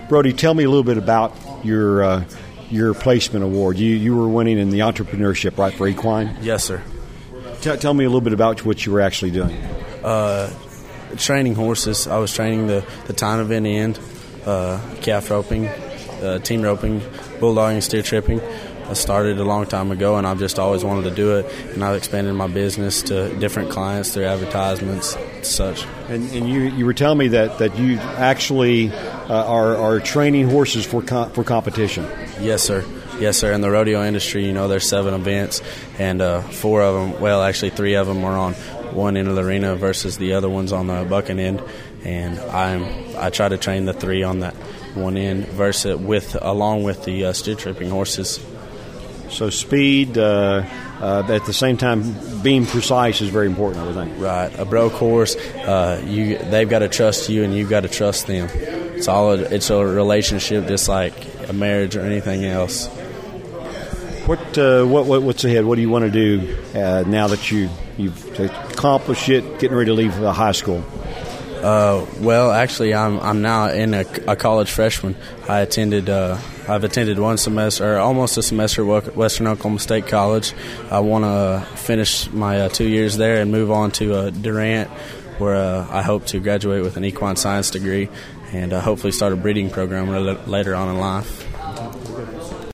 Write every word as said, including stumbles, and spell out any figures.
Brody, tell me a little bit about your uh, your placement award. You you were winning in the entrepreneurship, right, for equine? Yes, sir. T- tell me a little bit about what you were actually doing. Uh, training horses. I was training the, the time event end, uh, calf roping, uh, team roping, bulldogging, steer tripping. I started a long time ago, and I've just always wanted to do it, and I've expanded my business to different clients through advertisements, such. And, and you you were telling me that, that you actually uh, are are training horses for com- for competition. Yes, sir. Yes, sir. In the rodeo industry, you know, there's seven events, and uh, four of them, well, actually three of them are on one end of the arena versus the other one's on the bucking end, and I'm I try to train the three on that one end versus with along with the uh, steer tripping horses. So speed, uh, uh, at the same time, being precise is very important, I would think. Right. A broke horse, uh, you they've got to trust you, and you've got to trust them. It's all a, it's a relationship, just like a marriage or anything else. What uh, what, what what's ahead? What do you want to do uh, now that you you've accomplished it, getting ready to leave uh, high school? Uh, well, actually, I'm I'm now in a, a college freshman. I attended. Uh, I've attended one semester, or almost a semester, at Western Oklahoma State College. I want to finish my uh, two years there and move on to uh, Durant, where uh, I hope to graduate with an equine science degree and uh, hopefully start a breeding program later on in life.